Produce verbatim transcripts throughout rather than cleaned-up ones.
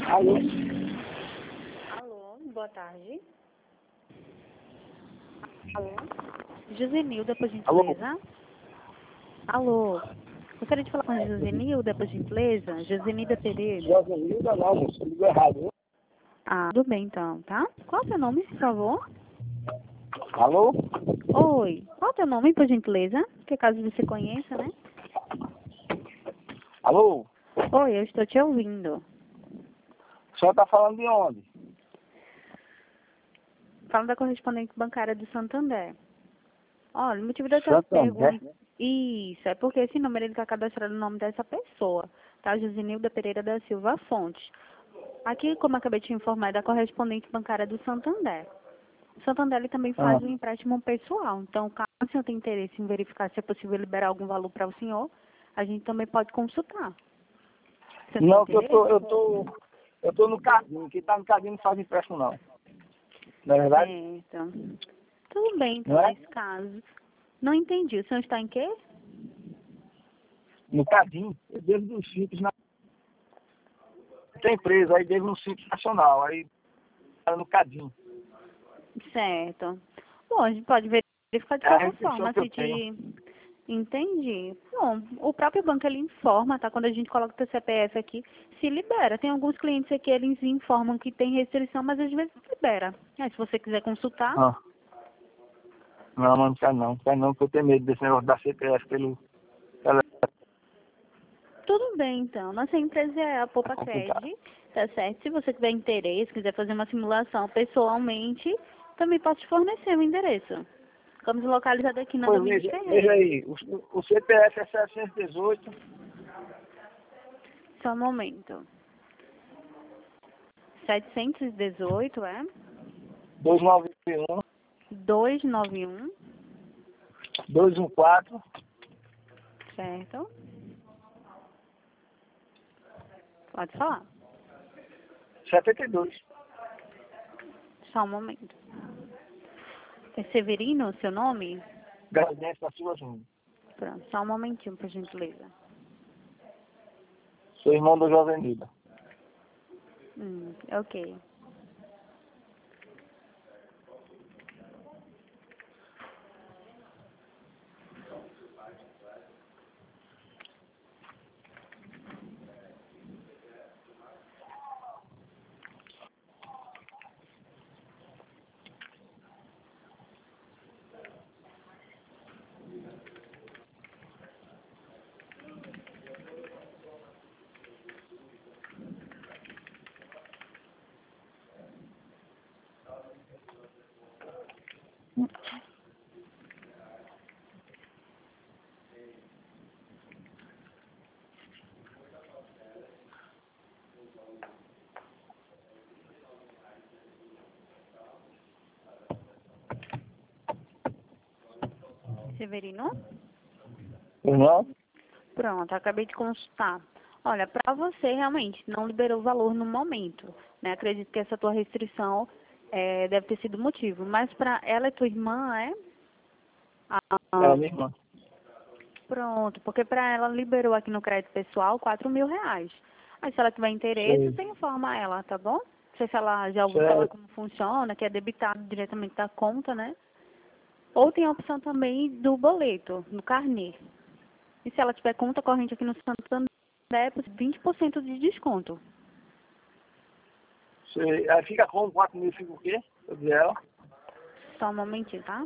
Alô? Alô, boa tarde. Alô? Josenilda, por gentileza. Alô? Gostaria de falar com a Josenilda, por gentileza? Josenilda Pereira. Josenilda não, moço, ligou errado. Hein? Ah, tudo bem então, tá? Qual é o seu nome, por favor? Alô? Oi. Qual é o teu nome, por gentileza? Que caso você conheça, né? Alô? Oi, eu estou te ouvindo. O senhor tá falando de onde? Fala da correspondente bancária do Santander. Olha, o motivo da tua Santander? pergunta... Isso, é porque esse número ele está cadastrado no nome dessa pessoa, tá? Josenilda Pereira da Silva Fontes. Aqui, como eu acabei de te informar, é da correspondente bancária do Santander. O Santander ele também Ah. faz um empréstimo pessoal. Então, caso o senhor tenha interesse em verificar se é possível liberar algum valor para o senhor, a gente também pode consultar. Você tem Não, que eu interesse? tô, eu tô, eu tô no Cadinho. Quem tá no Cadinho não faz empréstimo não. Não é verdade? Certo. Tudo bem, então, Não é? nesse caso. Não entendi. O senhor está em quê? No Cadinho, eu devo dos simples na... Tem empresa, aí devo no Simples Nacional, aí tá no Cadinho. Certo. Bom, a gente pode verificar de É a qualquer restrição forma que eu se tenho. te... Entendi. Bom, o próprio banco ele informa, tá? Quando a gente coloca o teu C P F aqui, se libera. Tem alguns clientes aqui, eles informam que tem restrição, mas às vezes libera. Aí, se você quiser consultar, Ah. Não, mas não quero não. Quero não, porque eu tenho medo desse negócio da C P F pelo... Ela tudo bem, então. Nossa empresa é a é Poupa complicado. Cred, tá certo? Se você tiver interesse, quiser fazer uma simulação pessoalmente, também posso te fornecer o endereço. Ficamos localizados aqui na Pois Domingos veja, veja Ferreira. aí, o, o C P F é setecentos e dezoito, Só um momento. setecentos e dezoito, é? duzentos e noventa e um, duzentos e noventa e um, duzentos e quatorze, certo? Pode falar. setenta e dois. Só um momento. É Severino, seu nome? Gradente da Silva Júnior. Pronto, só um momentinho, por gentileza. Sou irmão do Josenilda. Hum, ok. Severino? Irmão? Pronto, acabei de consultar. Olha, para você realmente não liberou o valor no momento, né? Acredito que essa tua restrição é, deve ter sido o motivo. Mas para ela e tua irmã, é? É, Ah, minha irmã. pronto, porque para ela liberou aqui no crédito pessoal quatro mil reais. Aí se ela tiver interesse, Sei. você informa ela, tá bom? Não sei se ela já ouviu falar Certo. como funciona, que é debitado diretamente da conta, né? Ou tem a opção também do boleto, no carnê. E se ela tiver conta corrente aqui no Santander, é vinte por cento de desconto. Sei. Aí fica como quatro mil, fica o quê? Eu disse ela. Só um momentinho, tá?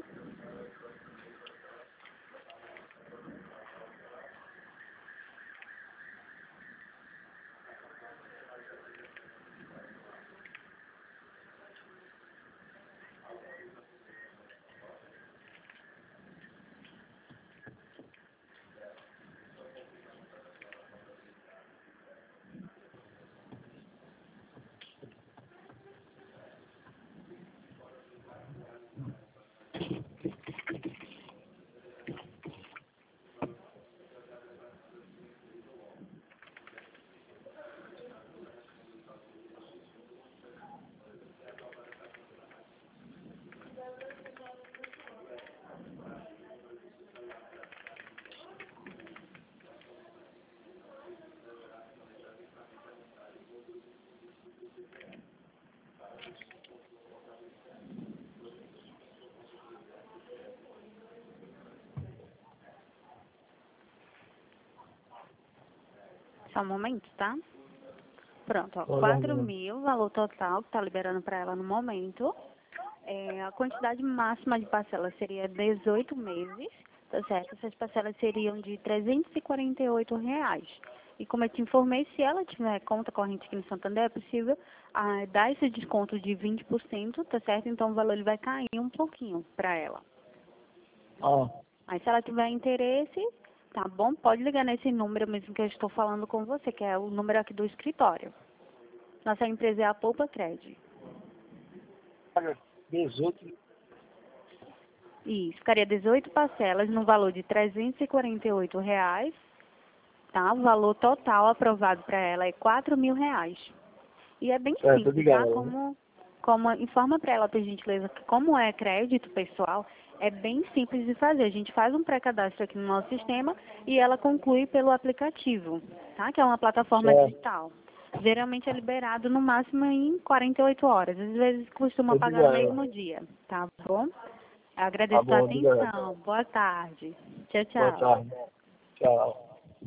Só um momento, tá? Pronto, ó, Tô quatro aguardando. mil, valor total que tá liberando para ela no momento. É, a quantidade máxima de parcelas seria dezoito meses, tá certo? Essas parcelas seriam de trezentos e quarenta e oito reais. E como eu te informei, se ela tiver conta corrente aqui no Santander, é possível ah, dar esse desconto de vinte por cento, tá certo? Então o valor ele vai cair um pouquinho para ela. Ah, Aí se ela tiver interesse, tá bom? Pode ligar nesse número mesmo que eu estou falando com você, que é o número aqui do escritório. Nossa empresa é a Poupa Cred. paga dezoito. Isso, ficaria dezoito parcelas no valor de trezentos e quarenta e oito reais, tá? O valor total aprovado para ela é quatro mil reais. E é bem É, tô simples, tá? ligado. Né? Como, como informa para ela, por gentileza, que como é crédito pessoal, é bem simples de fazer. A gente faz um pré-cadastro aqui no nosso sistema e ela conclui pelo aplicativo, tá? Que é uma plataforma Certo, digital. Geralmente é liberado no máximo em quarenta e oito horas. Às vezes costuma tô pagar no ligado. mesmo dia, tá bom? Eu Tá agradeço a bom, obrigado. atenção. Boa tarde. Tchau, Boa tchau. tarde. Tchau.